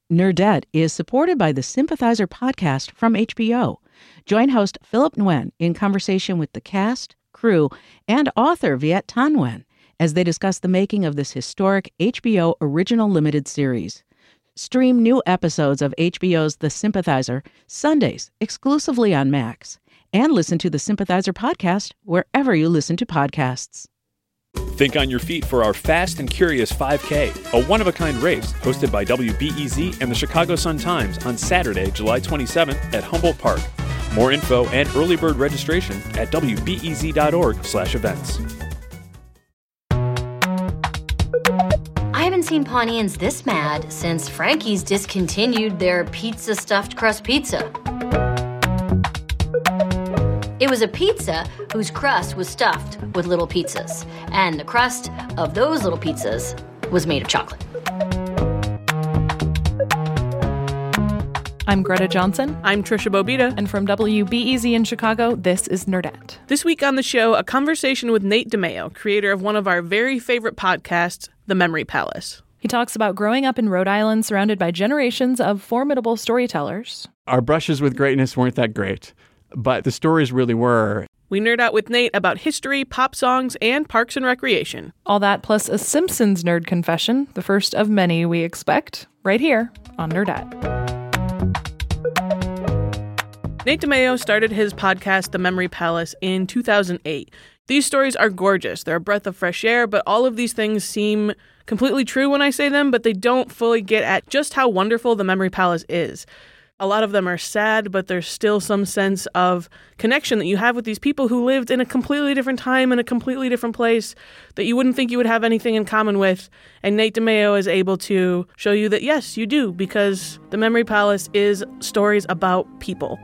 Nerdette is supported by the Sympathizer podcast from HBO. Join host Philip Nguyen in conversation with the cast, crew, and author Viet Thanh Nguyen as they discuss the making of this historic HBO original limited series. Stream new episodes of HBO's The Sympathizer Sundays exclusively on Max, and listen to the Sympathizer podcast wherever you listen to podcasts. Think on your feet for our Fast and Curious 5K, a one-of-a-kind race hosted by WBEZ and the Chicago Sun-Times on Saturday, July 27th at Humboldt Park. More info and early bird registration at wbez.org/events. I haven't seen Pawneans this mad since Frankie's discontinued their pizza stuffed crust pizza. It was a pizza whose crust was stuffed with little pizzas, and the crust of those little pizzas was made of chocolate. I'm Greta Johnson. I'm Trisha Bobita. And from WBEZ in Chicago, this is Nerdette. This week on the show, a conversation with Nate DeMeo, creator of one of our very favorite podcasts, The Memory Palace. He talks about growing up in Rhode Island surrounded by generations of formidable storytellers. Our brushes with greatness weren't that great, but the stories really were. We nerd out with Nate about history, pop songs, and parks and recreation. All that plus a Simpsons nerd confession, the first of many we expect, right here on Nerdette. Nate DeMeo started his podcast, The Memory Palace, in 2008. These stories are gorgeous. They're a breath of fresh air, but all of these things seem completely true when I say them, but they don't fully get at just how wonderful The Memory Palace is. A lot of them are sad, but there's still some sense of connection that you have with these people who lived in a completely different time in a completely different place that you wouldn't think you would have anything in common with. And Nate DeMeo is able to show you that, yes, you do, because The Memory Palace is stories about people.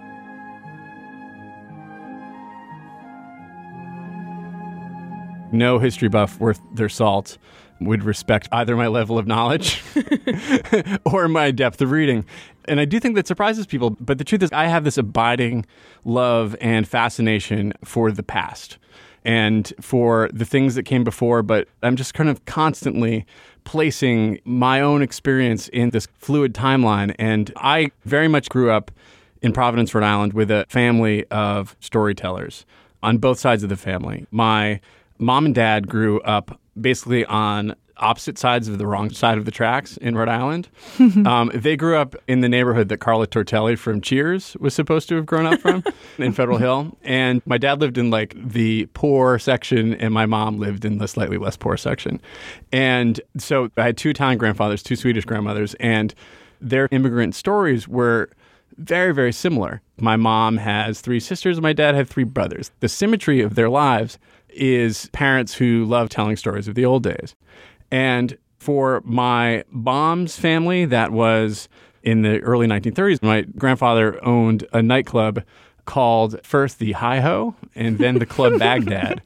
No history buff worth their salt would respect either my level of knowledge or my depth of reading. And I do think that surprises people. But the truth is, I have this abiding love and fascination for the past and for the things that came before. But I'm just kind of constantly placing my own experience in this fluid timeline. And I very much grew up in Providence, Rhode Island, with a family of storytellers on both sides of the family. My mom and dad grew up basically on opposite sides of the wrong side of the tracks in Rhode Island. They grew up in the neighborhood that Carla Tortelli from Cheers was supposed to have grown up from in Federal Hill. And my dad lived in like the poor section and my mom lived in the slightly less poor section. And so I had two Italian grandfathers, two Swedish grandmothers, and their immigrant stories were very, very similar. My mom has three sisters and my dad had three brothers. The symmetry of their lives is parents who love telling stories of the old days. And for my mom's family, that was in the early 1930s. My grandfather owned a nightclub called first the Hi-Ho and then the Club Baghdad,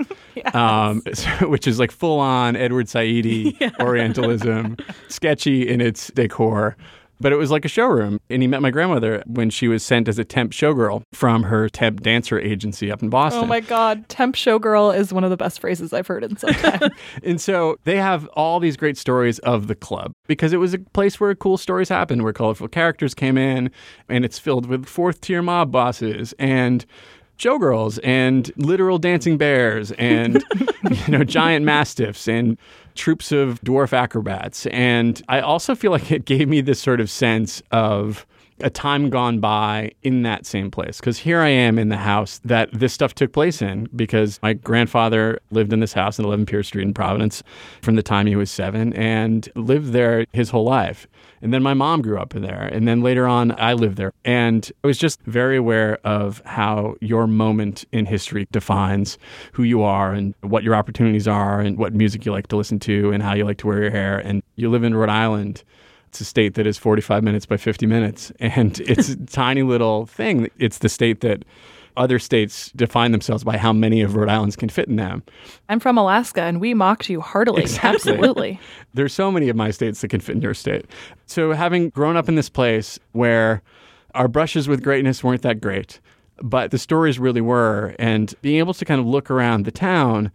which is like full-on Edward Saidi Orientalism, sketchy in its decor. But it was like a showroom. And he met my grandmother when she was sent as a temp showgirl from her temp dancer agency up in Boston. Oh my God. Temp showgirl is one of the best phrases I've heard in some time. And so they have all these great stories of the club because it was a place where cool stories happened, where colorful characters came in, and it's filled with fourth-tier mob bosses and showgirls and literal dancing bears and giant mastiffs and troops of dwarf acrobats. And I also feel like it gave me this sort of sense of a time gone by in that same place. Because here I am in the house that this stuff took place in, because my grandfather lived in this house in 11 Pierce Street in Providence from the time he was 7 and lived there his whole life. And then my mom grew up in there. And then later on, I lived there. And I was just very aware of how your moment in history defines who you are and what your opportunities are and what music you like to listen to and how you like to wear your hair. And you live in Rhode Island. It's a state that is 45 minutes by 50 minutes. And it's a tiny little thing. It's the state that other states define themselves by how many of Rhode Island's can fit in them. I'm from Alaska, and we mocked you heartily. Exactly. Absolutely. There's so many of my states that can fit in your state. So having grown up in this place where our brushes with greatness weren't that great, but the stories really were, and being able to kind of look around the town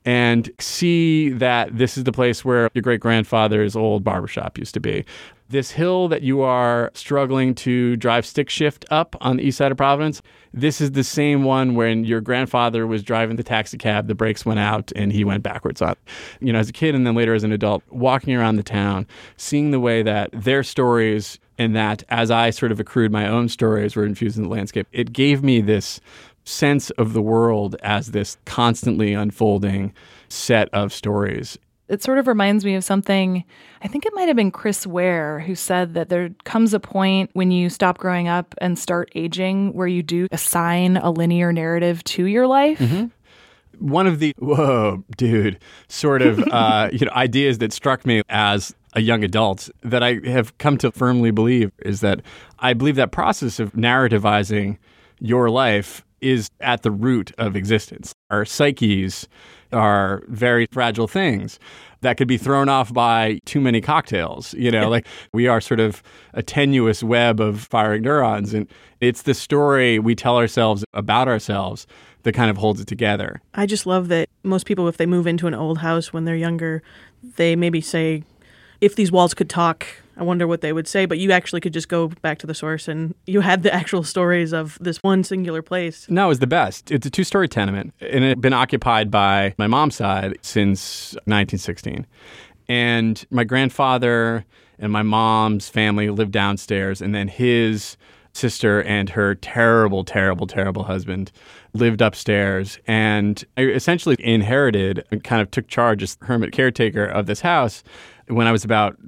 and see that this is the place where your great-grandfather's old barbershop used to be. This hill that you are struggling to drive stick shift up on the east side of Providence, this is the same one when your grandfather was driving the taxi cab, the brakes went out, and he went backwards on it. As a kid and then later as an adult, walking around the town, seeing the way that their stories and that as I sort of accrued my own stories were infused in the landscape, it gave me this sense of the world as this constantly unfolding set of stories. It sort of reminds me of something, I think it might have been Chris Ware, who said that there comes a point when you stop growing up and start aging where you do assign a linear narrative to your life. Mm-hmm. One of the, whoa, dude, sort of ideas that struck me as a young adult that I have come to firmly believe is that I believe that process of narrativizing your life is at the root of existence. Our psyches are very fragile things that could be thrown off by too many cocktails. Like we are sort of a tenuous web of firing neurons. And it's the story we tell ourselves about ourselves that kind of holds it together. I just love that most people, if they move into an old house when they're younger, they maybe say, if these walls could talk, I wonder what they would say. But you actually could just go back to the source and you had the actual stories of this one singular place. No, it was the best. It's a 2-story tenement, and it had been occupied by my mom's side since 1916. And my grandfather and my mom's family lived downstairs, and then his sister and her terrible, terrible, terrible husband lived upstairs. And I essentially inherited and kind of took charge as hermit caretaker of this house when I was about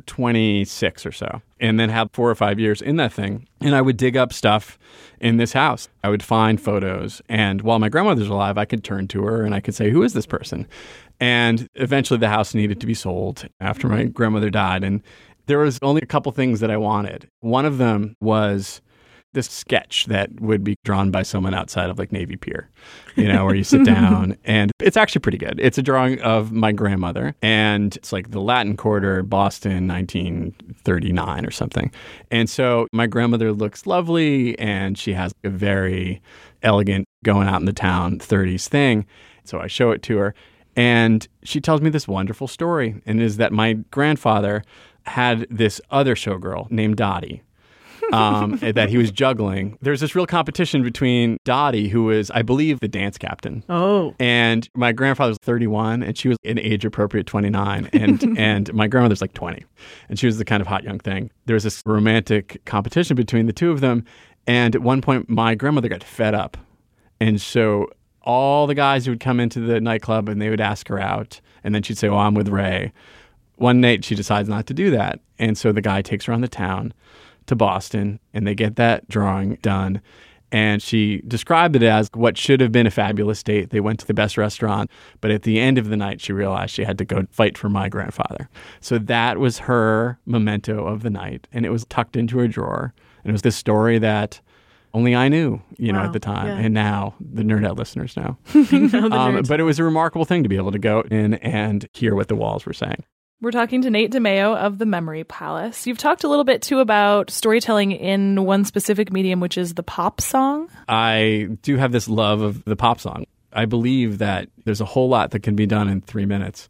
26 or so, and then had 4 or 5 years in that thing. And I would dig up stuff in this house. I would find photos. And while my grandmother's alive, I could turn to her and I could say, who is this person? And eventually the house needed to be sold after my grandmother died. And there was only a couple things that I wanted. One of them was this sketch that would be drawn by someone outside of like Navy Pier, where you sit down, and it's actually pretty good. It's a drawing of my grandmother, and it's like the Latin Quarter, Boston, 1939 or something. And so my grandmother looks lovely, and she has a very elegant going out in the town 30s thing. So I show it to her, and she tells me this wonderful story, and it is that my grandfather had this other showgirl named Dottie. That he was juggling. There's this real competition between Dottie, who was, I believe, the dance captain. Oh. And my grandfather was 31, and she was an age-appropriate 29, and my grandmother's like 20. And she was the kind of hot young thing. There was this romantic competition between the two of them, and at one point, my grandmother got fed up. And so all the guys who would come into the nightclub, and they would ask her out, and then she'd say, I'm with Ray. One night, she decides not to do that. And so the guy takes her on the town to Boston, and they get that drawing done. And she described it as what should have been a fabulous date. They went to the best restaurant, but at the end of the night, she realized she had to go fight for my grandfather. So that was her memento of the night, and it was tucked into her drawer. And it was this story that only I knew, Wow. at the time. Yeah. And now the Nerdette listeners know. Nerds. But it was a remarkable thing to be able to go in and hear what the walls were saying. We're talking to Nate DeMeo of the Memory Palace. You've talked a little bit, too, about storytelling in one specific medium, which is the pop song. I do have this love of the pop song. I believe that there's a whole lot that can be done in 3 minutes,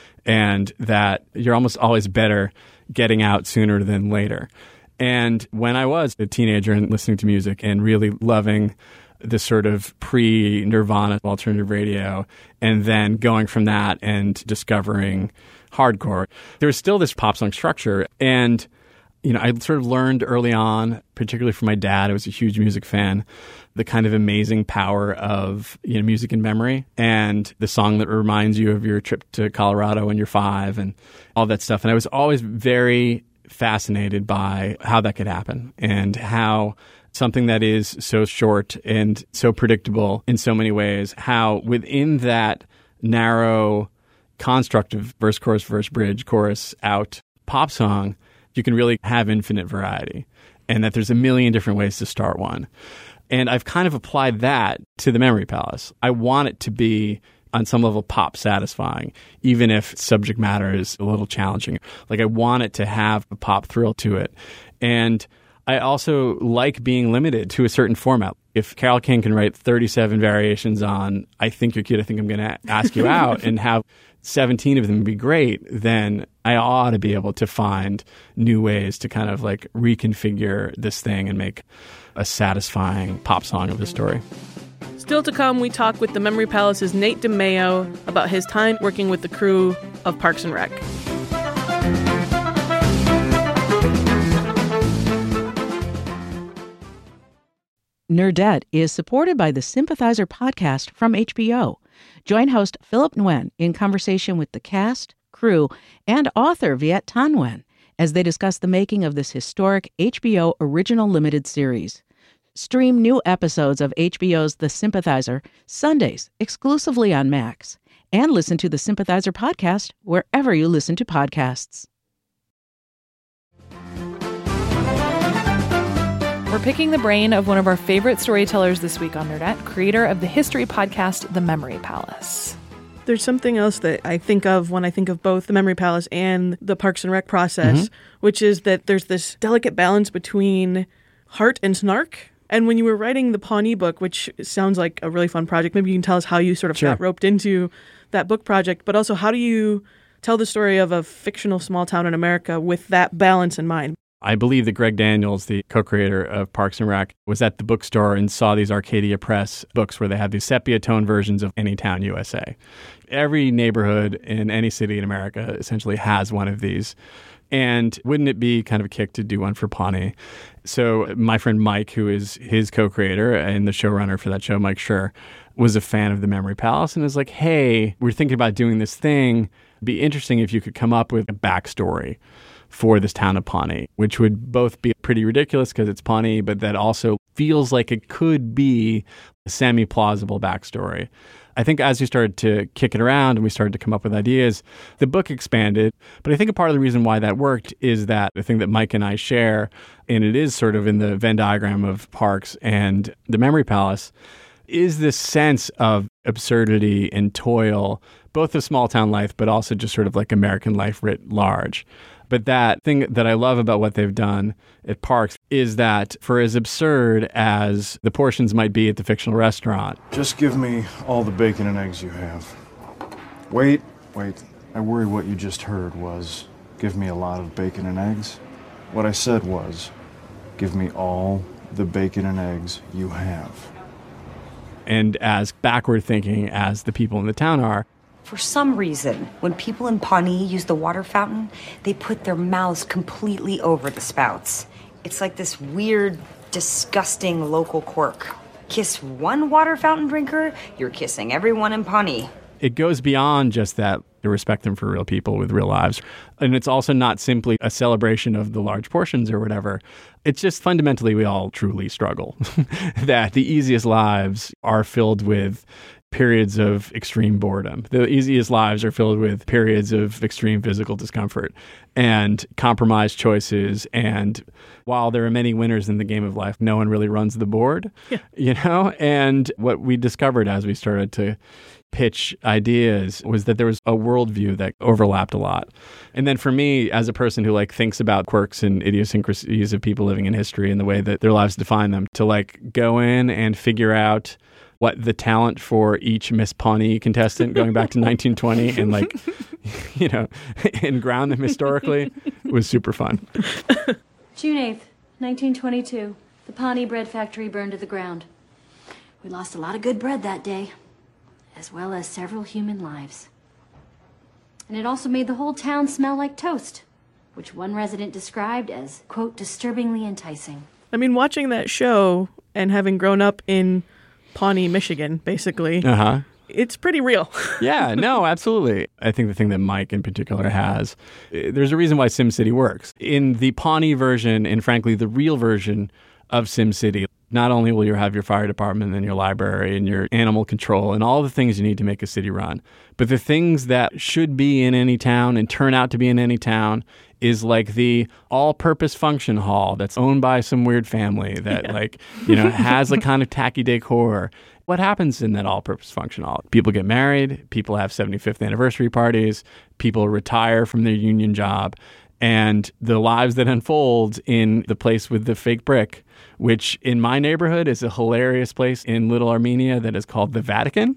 and that you're almost always better getting out sooner than later. And when I was a teenager and listening to music and really loving this sort of pre-Nirvana alternative radio, and then going from that and discovering hardcore, there was still this pop song structure. And, I sort of learned early on, particularly from my dad, who was a huge music fan, the kind of amazing power of music and memory, and the song that reminds you of your trip to Colorado when you're 5 and all that stuff. And I was always very fascinated by how that could happen, and how something that is so short and so predictable in so many ways, how within that narrow construct of verse, bridge, chorus, out, pop song, you can really have infinite variety, and that there's a million different ways to start one. And I've kind of applied that to the Memory Palace. I want it to be on some level pop satisfying, even if subject matter is a little challenging. Like, I want it to have a pop thrill to it. And I also like being limited to a certain format. if Carole King can write 37 variations on I Think You're Cute, I Think I'm going to ask you out and have 17 of them be great, then I ought to be able to find new ways to kind of like reconfigure this thing and make a satisfying pop song of the story. Still to come, we talk with the Memory Palace's Nate DeMeo about his time working with the crew of Parks and Rec. Nerdette is supported by the Sympathizer podcast from HBO. Join host Philip Nguyen in conversation with the cast, crew, and author Viet Thanh Nguyen as they discuss the making of this historic HBO original limited series. Stream new episodes of HBO's The Sympathizer Sundays exclusively on Max, and listen to the Sympathizer podcast wherever you listen to podcasts. We're picking the brain of one of our favorite storytellers this week on Nerdette, creator of the history podcast, The Memory Palace. There's something else that I think of when I think of both the Memory Palace and the Parks and Rec process, which is that there's this delicate balance between heart and snark. And when you were writing the Pawnee book, which sounds like a really fun project, maybe you can tell us how you sort of got roped into that book project, but also how do you tell the story of a fictional small town in America with that balance in mind? I believe that Greg Daniels, the co-creator of Parks and Rec, was at the bookstore and saw these Arcadia Press books where they have these sepia tone versions of Anytown, USA. Every neighborhood in any city in America essentially has one of these. And wouldn't it be kind of a kick to do one for Pawnee? So my friend Mike, who is his co-creator and the showrunner for that show, Mike Schur, was a fan of the Memory Palace and was like, hey, we're thinking about doing this thing. It'd be interesting if you could come up with a backstory for this town of Pawnee, which would both be pretty ridiculous because it's Pawnee, but that also feels like it could be a semi-plausible backstory. I think as we started to kick it around and we started to come up with ideas, the book expanded. But I think a part of the reason why that worked is that the thing that Mike and I share, and it is sort of in the Venn diagram of Parks and the Memory Palace, is this sense of absurdity and toil, both of small town life, but also just sort of like American life writ large. But that thing that I love about what they've done at Parks is that for as absurd as the portions might be at the fictional restaurant. Just give me all the bacon and eggs you have. Wait. I worry what you just heard was, give me a lot of bacon and eggs. What I said was, give me all the bacon and eggs you have. And as backward thinking as the people in the town are, for some reason, when people in Pawnee use the water fountain, they put their mouths completely over the spouts. It's like this weird, disgusting local quirk. Kiss one water fountain drinker, you're kissing everyone in Pawnee. It goes beyond just that, to respect them for real people with real lives. And it's also not simply a celebration of the large portions or whatever. It's just fundamentally we all truly struggle. That the easiest lives are filled with periods of extreme boredom. The easiest lives are filled with periods of extreme physical discomfort and compromised choices. And while there are many winners in the game of life, no one really runs the board, you know? And what we discovered as we started to pitch ideas was that there was a worldview that overlapped a lot. And then for me, as a person who like thinks about quirks and idiosyncrasies of people living in history and the way that their lives define them, to like go in and figure out what the talent for each Miss Pawnee contestant going back to 1920 and like, you know, and ground them historically was super fun. June 8th, 1922. The Pawnee bread factory burned to the ground. We lost a lot of good bread that day, as well as several human lives. And it also made the whole town smell like toast, which one resident described as, quote, disturbingly enticing. I mean, watching that show and having grown up in Pawnee, Michigan, basically, it's pretty real. Yeah, no, absolutely. I think the thing that Mike in particular has, there's a reason why SimCity works. In the Pawnee version, and frankly, the real version of SimCity, not only will you have your fire department and your library and your animal control and all the things you need to make a city run, but the things that should be in any town and turn out to be in any town is like the all-purpose function hall that's owned by some weird family that like, you know, has like kind of tacky decor. What happens in that all-purpose function hall? People get married, people have 75th anniversary parties, people retire from their union job, and the lives that unfold in the place with the fake brick, which in my neighborhood is a hilarious place in Little Armenia that is called the Vatican.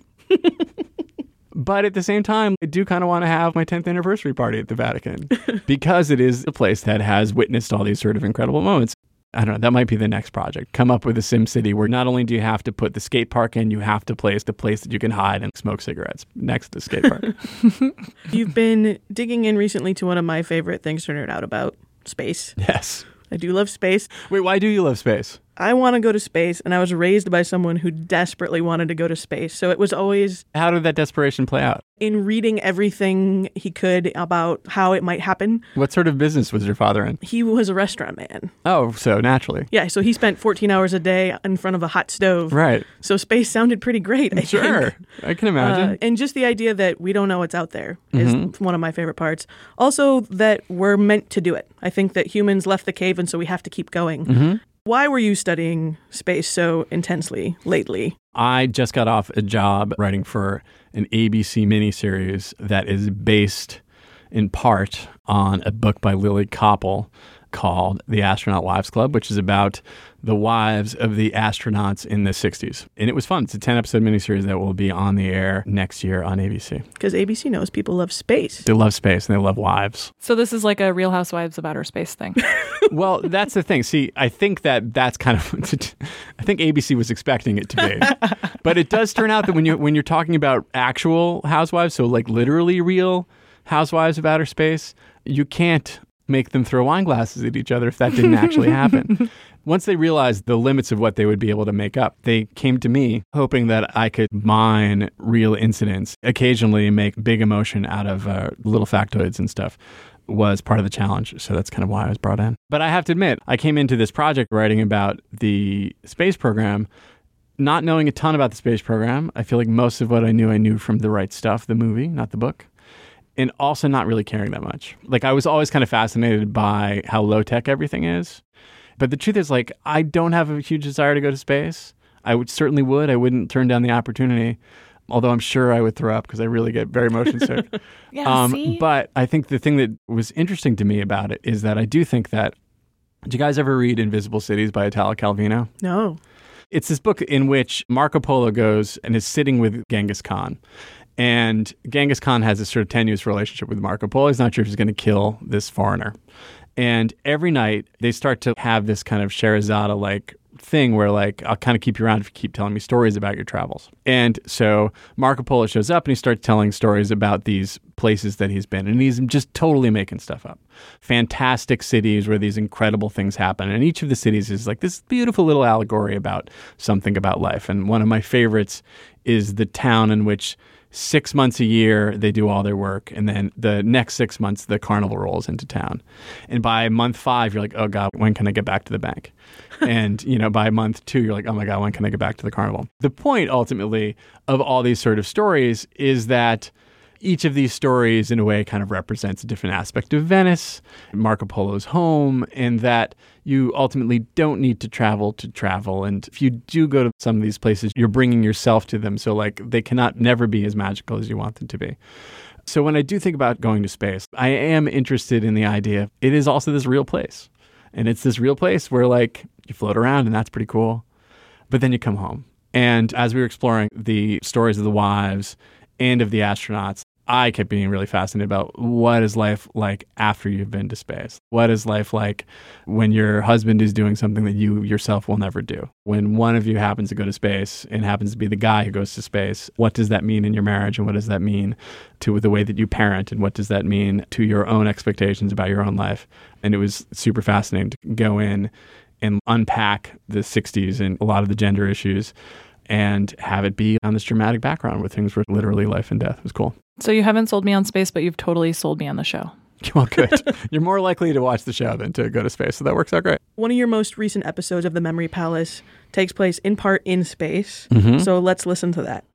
But at the same time, I do kind of want to have my 10th anniversary party at the Vatican because it is a place that has witnessed all these sort of incredible moments. I don't know, that might be the next project. Come up with a Sim City where not only do you have to put the skate park in, you have to place the place that you can hide and smoke cigarettes next to the skate park. You've been digging in recently to one of my favorite things to nerd out about, space. Yes. I do love space. Wait, why do you love space? I want to go to space, and I was raised by someone who desperately wanted to go to space. So it was always... How did that desperation play out? In reading everything he could about how it might happen. What sort of business was your father in? He was a restaurant man. Oh, so naturally. Yeah, so he spent 14 hours a day in front of a hot stove. Right. So space sounded pretty great, I Sure. think. I can imagine. And just the idea that we don't know what's out there is one of my favorite parts. Also, that we're meant to do it. I think that humans left the cave, and so we have to keep going. Why were you studying space so intensely lately? I just got off a job writing for an ABC miniseries that is based in part on a book by Lily Koppel called The Astronaut Wives Club, which is about the wives of the astronauts in the 60s. And it was fun. It's a 10-episode miniseries that will be on the air next year on ABC. Because ABC knows people love space. They love space and they love wives. So this is like a Real Housewives of Outer Space thing. Well, that's the thing. See, I think that's kind of... I think ABC was expecting it to be. But it does turn out that when you're talking about actual housewives, so like literally real housewives of outer space, you can't make them throw wine glasses at each other if that didn't actually happen. Once they realized the limits of what they would be able to make up, they came to me hoping that I could mine real incidents, occasionally make big emotion out of little factoids and stuff was part of the challenge. So that's kind of why I was brought in. But I have to admit, I came into this project writing about the space program, not knowing a ton about the space program. I feel like most of what I knew from The Right Stuff, the movie, not the book. And also not really caring that much. Like, I was always kind of fascinated by how low-tech everything is. But the truth is, like, I don't have a huge desire to go to space. I certainly would. I wouldn't turn down the opportunity. Although I'm sure I would throw up because I really get very motion sick. See? But I think the thing that was interesting to me about it is that I do think that... Did you guys ever read Invisible Cities by Italo Calvino? No. It's this book in which Marco Polo goes and is sitting with Genghis Khan. And Genghis Khan has this sort of tenuous relationship with Marco Polo. He's not sure if he's going to kill this foreigner. And every night they start to have this kind of Sherazada-like thing where, like, I'll kind of keep you around if you keep telling me stories about your travels. And so Marco Polo shows up and he starts telling stories about these places that he's been. And he's just totally making stuff up. Fantastic cities where these incredible things happen. And each of the cities is like this beautiful little allegory about something about life. And one of my favorites is the town in which 6 months a year, they do all their work. And then the next 6 months, the carnival rolls into town. And by month 5, you're like, oh, God, when can I get back to the bank? And, by month 2, you're like, oh, my God, when can I get back to the carnival? The point, ultimately, of all these sort of stories is that each of these stories, in a way, kind of represents a different aspect of Venice, Marco Polo's home, and that you ultimately don't need to travel. And if you do go to some of these places, you're bringing yourself to them. So, like, they cannot never be as magical as you want them to be. So when I do think about going to space, I am interested in the idea it is also this real place. And it's this real place where, like, you float around and that's pretty cool. But then you come home. And as we were exploring the stories of the wives and of the astronauts, I kept being really fascinated about what is life like after you've been to space? What is life like when your husband is doing something that you yourself will never do? When one of you happens to go to space and happens to be the guy who goes to space, what does that mean in your marriage? And what does that mean to the way that you parent? And what does that mean to your own expectations about your own life? And it was super fascinating to go in and unpack the 60s and a lot of the gender issues and have it be on this dramatic background where things were literally life and death. It was cool. So you haven't sold me on space, but you've totally sold me on the show. Well, good. You're more likely to watch the show than to go to space, so that works out great. One of your most recent episodes of The Memory Palace takes place in part in space. So let's listen to that.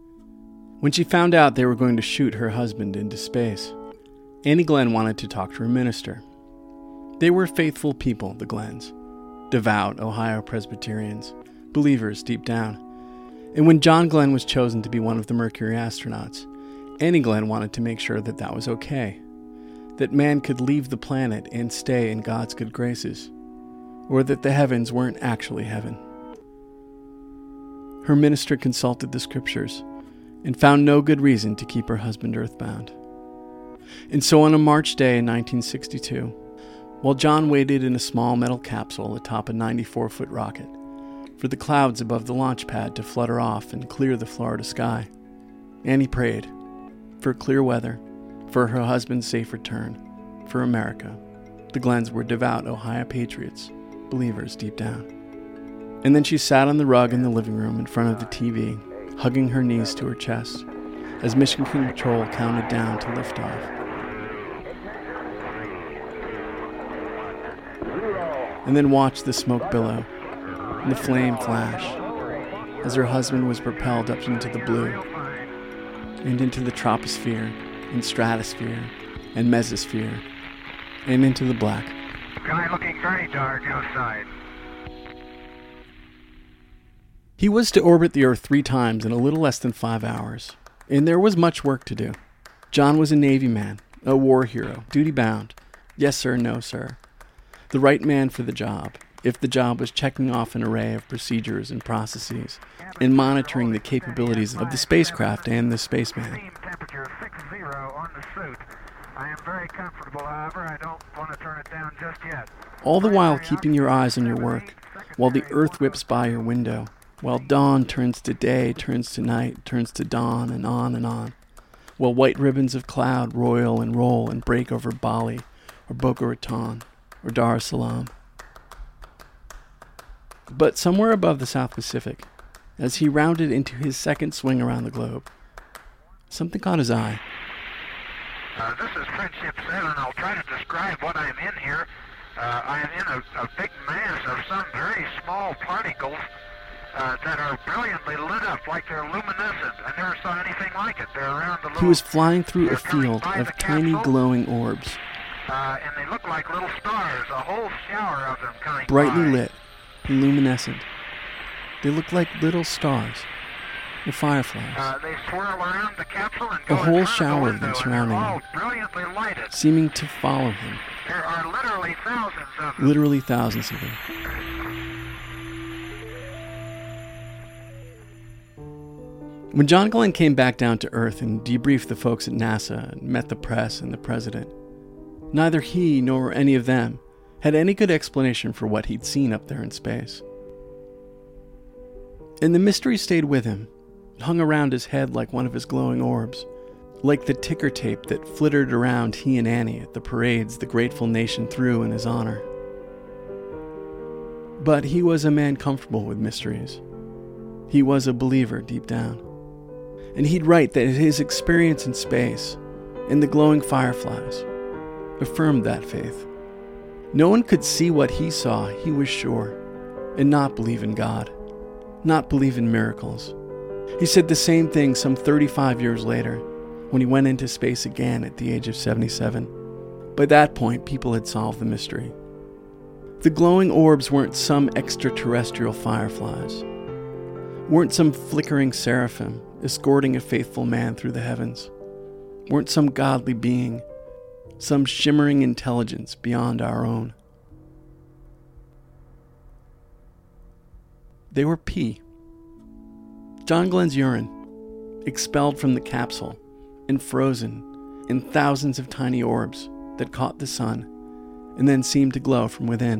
When she found out they were going to shoot her husband into space, Annie Glenn wanted to talk to her minister. They were faithful people, the Glenns. Devout Ohio Presbyterians, believers deep down. And when John Glenn was chosen to be one of the Mercury astronauts, Annie Glenn wanted to make sure that that was okay. that man could leave the planet and stay in God's good graces, or that the heavens weren't actually heaven. Her minister consulted the scriptures and found no good reason to keep her husband earthbound. And so on a March day in 1962, while John waited in a small metal capsule atop a 94-foot rocket for the clouds above the launch pad to flutter off and clear the Florida sky, Annie prayed for clear weather, for her husband's safe return, for America. The Glens were devout Ohio patriots, believers deep down. And then she sat on the rug in the living room in front of the TV, hugging her knees to her chest, as Mission Control counted down to liftoff. And then watched the smoke billow and the flame flash as her husband was propelled up into the blue and into the troposphere and stratosphere and mesosphere and into the black. Sky looking very dark outside. He was to orbit the Earth 3 times in a little less than 5 hours, and there was much work to do. John was a Navy man, a war hero, duty-bound. Yes, sir, no, sir. The right man for the job, if the job was checking off an array of procedures and processes, and monitoring the capabilities of the spacecraft and the spaceman. Temperature 60 on the suit. I am very comfortable, however, I don't want to turn it down just yet. All the while keeping your eyes on your work, while the Earth whips by your window, while dawn turns to day, turns to night, turns to dawn, and on, while white ribbons of cloud roil and roll and break over Bali, or Boca Raton, or Dar es Salaam. But somewhere above the South Pacific, as he rounded into his second swing around the globe, something caught his eye. This is Friendship 7. I'll try to describe what I'm in here. I am in a big mass of some very small particles that are brilliantly lit up like they're luminescent. I never saw anything like it. They're around the little... He was flying through a field of tiny glowing orbs. And they look like little stars, a whole shower of them coming brightly by. lit and luminescent. They look like little stars, or fireflies. They swirl around the capsule and A whole shower of them surrounding him, brilliantly lighted. seeming to follow him. There are literally thousands of them. Literally thousands of them. When John Glenn came back down to Earth and debriefed the folks at NASA and met the press and the president, neither he nor any of them had any good explanation for what he'd seen up there in space. And the mystery stayed with him, hung around his head like one of his glowing orbs, like the ticker tape that flittered around he and Annie at the parades the grateful nation threw in his honor. But he was a man comfortable with mysteries. He was a believer deep down. And he'd write that his experience in space and the glowing fireflies affirmed that faith. No one could see what he saw, he was sure, and not believe in God, not believe in miracles. He said the same thing some 35 years later, when he went into space again at the age of 77. By that point, people had solved the mystery. The glowing orbs weren't some extraterrestrial fireflies, weren't some flickering seraphim escorting a faithful man through the heavens, weren't some godly being, some shimmering intelligence beyond our own. They were pee. John Glenn's urine, expelled from the capsule and frozen in thousands of tiny orbs that caught the sun and then seemed to glow from within.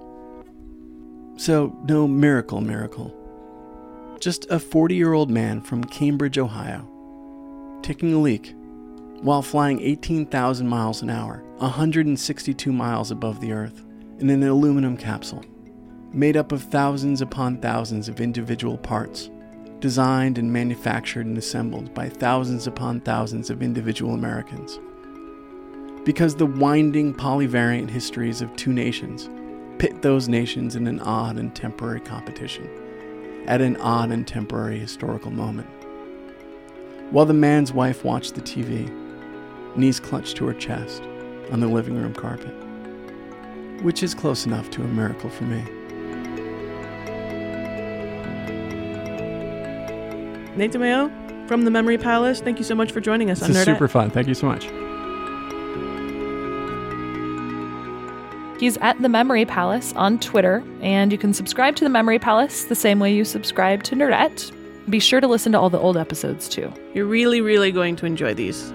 So, no miracle. Just a 40-year-old man from Cambridge, Ohio, taking a leak while flying 18,000 miles an hour, 162 miles above the Earth, in an aluminum capsule, made up of thousands upon thousands of individual parts, designed and manufactured and assembled by thousands upon thousands of individual Americans. Because the winding polyvariant histories of two nations pit those nations in an odd and temporary competition, at an odd and temporary historical moment. While the man's wife watched the TV, knees clutched to her chest on the living room carpet, which is close enough to a miracle for me. Nate DeMeo from the Memory Palace, thank you so much for joining us on This is Nerdette. super fun. Thank you so much. He's at The Memory Palace on Twitter, and you can subscribe to The Memory Palace the same way you subscribe to Nerdette. Be sure to listen to all the old episodes, too. You're really, really going to enjoy these.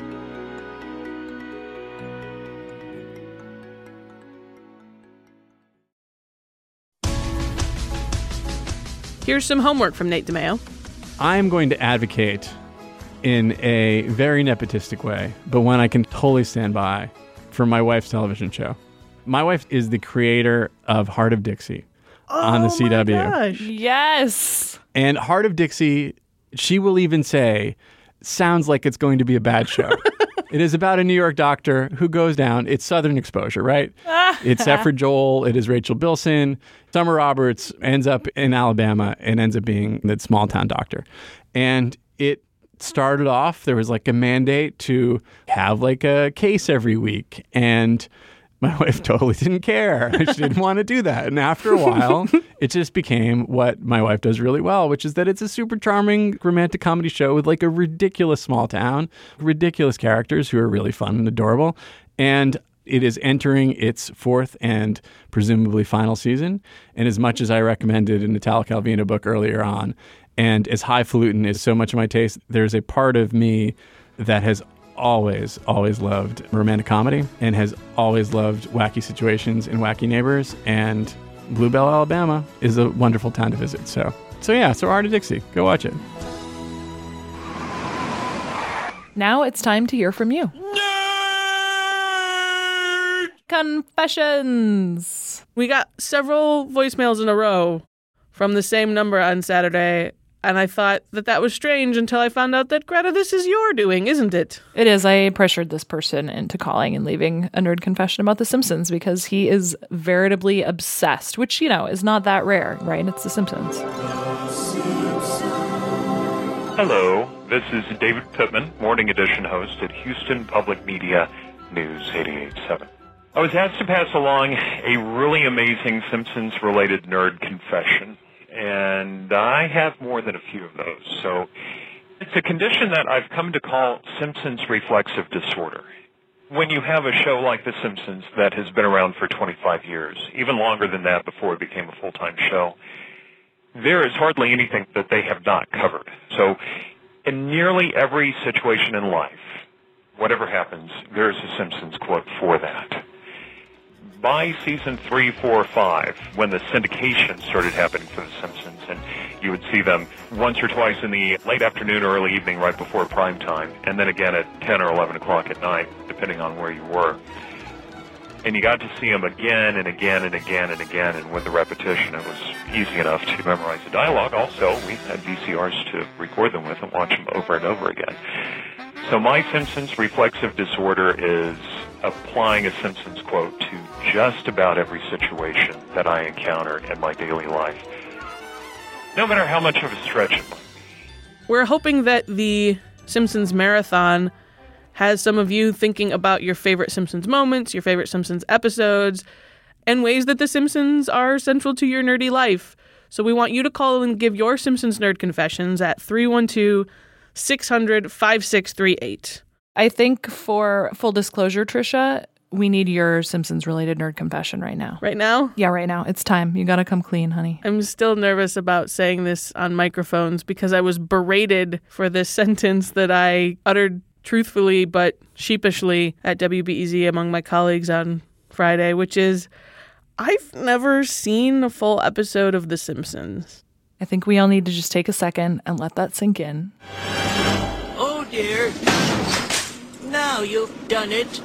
Here's some homework from Nate DeMeo. I'm going to advocate in a very nepotistic way, but one I can totally stand by, for my wife's television show. My wife is the creator of Heart of Dixie on the CW. Oh my gosh. Yes! And Heart of Dixie, she will even say, sounds like it's going to be a bad show. It is about a New York doctor who goes down. It's Southern exposure, right? It's Zephyr Joel. It is Rachel Bilson. Summer Roberts ends up in Alabama and ends up being that small town doctor. And it started off, there was like a mandate to have like a case every week. And my wife totally didn't care. She didn't want to do that. And after a while, it just became what my wife does really well, which is that it's a super charming romantic comedy show with like a ridiculous small town, ridiculous characters who are really fun and adorable. And it is entering its fourth and presumably final season. And as much as I recommended a Natalia Calvino book earlier on, and as highfalutin is so much of my taste, there's a part of me that has always loved romantic comedy and has always loved wacky situations and wacky neighbors. And Bluebell, Alabama is a wonderful town to visit. So Heart of Dixie. Go watch it. Now it's time to hear from you. Confessions. We got several voicemails in a row from the same number on Saturday, and I thought that was strange until I found out that, Greta, this is your doing, isn't it? It is. I pressured this person into calling and leaving a nerd confession about The Simpsons because he is veritably obsessed, which, is not that rare, right? It's The Simpsons. Hello, this is David Pittman, Morning Edition host at Houston Public Media News 88.7. I was asked to pass along a really amazing Simpsons-related nerd confession, and I have more than a few of those. So it's a condition that I've come to call Simpsons reflexive disorder. When you have a show like The Simpsons that has been around for 25 years, even longer than that before it became a full-time show, there is hardly anything that they have not covered. So in nearly every situation in life, whatever happens, there's a Simpsons quote for that. By season 3, 4, 5, when the syndication started happening for The Simpsons, and you would see them once or twice in the late afternoon or early evening right before prime time, and then again at 10 or 11 o'clock at night, depending on where you were. And you got to see them again and again and again and again, and with the repetition, it was easy enough to memorize the dialogue. Also, we had VCRs to record them with and watch them over and over again. So my Simpsons reflexive disorder is applying a Simpsons quote to just about every situation that I encounter in my daily life, no matter how much of a stretch it might be. We're hoping that the Simpsons Marathon has some of you thinking about your favorite Simpsons moments, your favorite Simpsons episodes, and ways that The Simpsons are central to your nerdy life. So we want you to call and give your Simpsons nerd confessions at 312-600-5638. I think for full disclosure, Trisha, we need your Simpsons-related nerd confession right now. Right now? Yeah, right now. It's time. You gotta come clean, honey. I'm still nervous about saying this on microphones because I was berated for this sentence that I uttered truthfully but sheepishly at WBEZ among my colleagues on Friday, which is, I've never seen a full episode of The Simpsons. I think we all need to just take a second and let that sink in. Oh, dear. Now you've done it.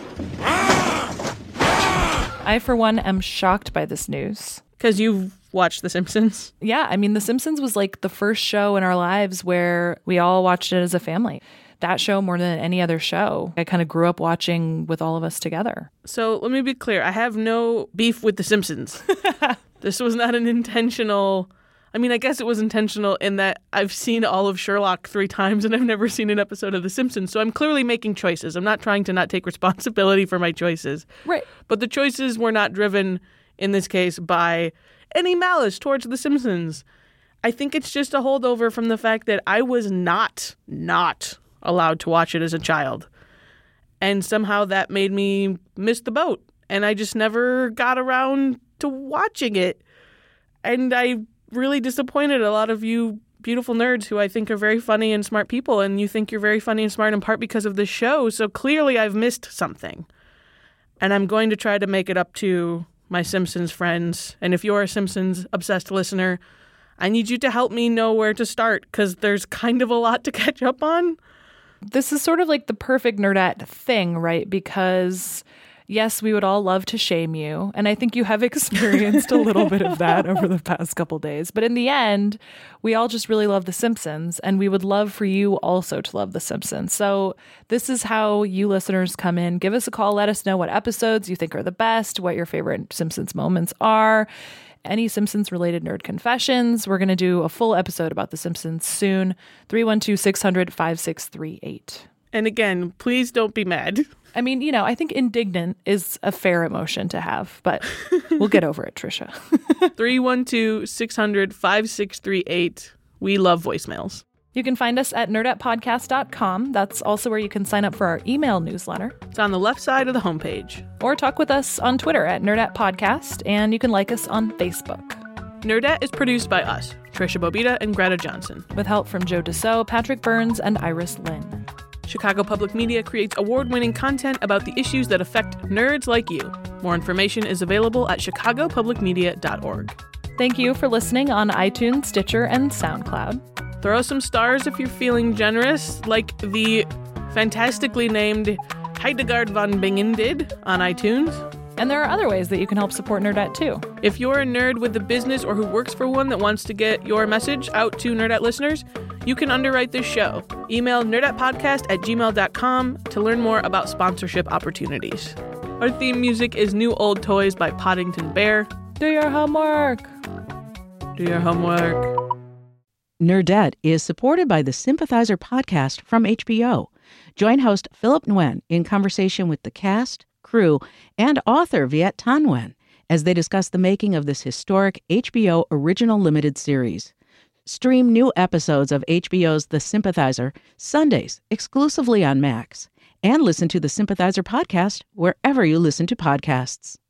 I, for one, am shocked by this news. Because you've watched The Simpsons? Yeah, I mean, The Simpsons was like the first show in our lives where we all watched it as a family. That show, more than any other show, I kind of grew up watching with all of us together. So let me be clear. I have no beef with The Simpsons. This was not an intentional... I mean, I guess it was intentional in that I've seen all of Sherlock 3 times and I've never seen an episode of The Simpsons. So I'm clearly making choices. I'm not trying to not take responsibility for my choices. Right. But the choices were not driven, in this case, by any malice towards The Simpsons. I think it's just a holdover from the fact that I was not allowed to watch it as a child. And somehow that made me miss the boat. and I just never got around to watching it. And I really disappointed a lot of you beautiful nerds who I think are very funny and smart people, and you think you're very funny and smart in part because of this show. So clearly I've missed something. And I'm going to try to make it up to my Simpsons friends. And if you're a Simpsons-obsessed listener, I need you to help me know where to start, because there's kind of a lot to catch up on. This is sort of like the perfect nerdette thing, right? Because yes, we would all love to shame you. And I think you have experienced a little bit of that over the past couple days. But in the end, we all just really love The Simpsons. And we would love for you also to love The Simpsons. So this is how you listeners come in. Give us a call. Let us know what episodes you think are the best, what your favorite Simpsons moments are. Any Simpsons-related nerd confessions. We're going to do a full episode about The Simpsons soon. 312-600-5638. And again, please don't be mad. I mean, you know, I think indignant is a fair emotion to have, but we'll get over it, Trisha. 312-600-5638. We love voicemails. You can find us at nerdettepodcast.com. That's also where you can sign up for our email newsletter. It's on the left side of the homepage. Or talk with us on Twitter at nerdettepodcast, and you can like us on Facebook. Nerdette is produced by us, Trisha Bobita and Greta Johnson. With help from Joe Dassault, Patrick Burns, and Iris Lynn. Chicago Public Media creates award-winning content about the issues that affect nerds like you. More information is available at chicagopublicmedia.org. Thank you for listening on iTunes, Stitcher, and SoundCloud. Throw some stars if you're feeling generous, like the fantastically named Heidegard von Bingen did on iTunes. And there are other ways that you can help support Nerdette, too. If you're a nerd with a business or who works for one that wants to get your message out to Nerdette listeners, you can underwrite this show. Email nerdettepodcast@gmail.com to learn more about sponsorship opportunities. Our theme music is New Old Toys by Poddington Bear. Do your homework. Do your homework. Nerdette is supported by the Sympathizer podcast from HBO. Join host Philip Nguyen in conversation with the cast, crew, and author Viet Thanh Nguyen as they discuss the making of this historic HBO original limited series. Stream new episodes of HBO's The Sympathizer Sundays exclusively on Max, and listen to the Sympathizer podcast wherever you listen to podcasts.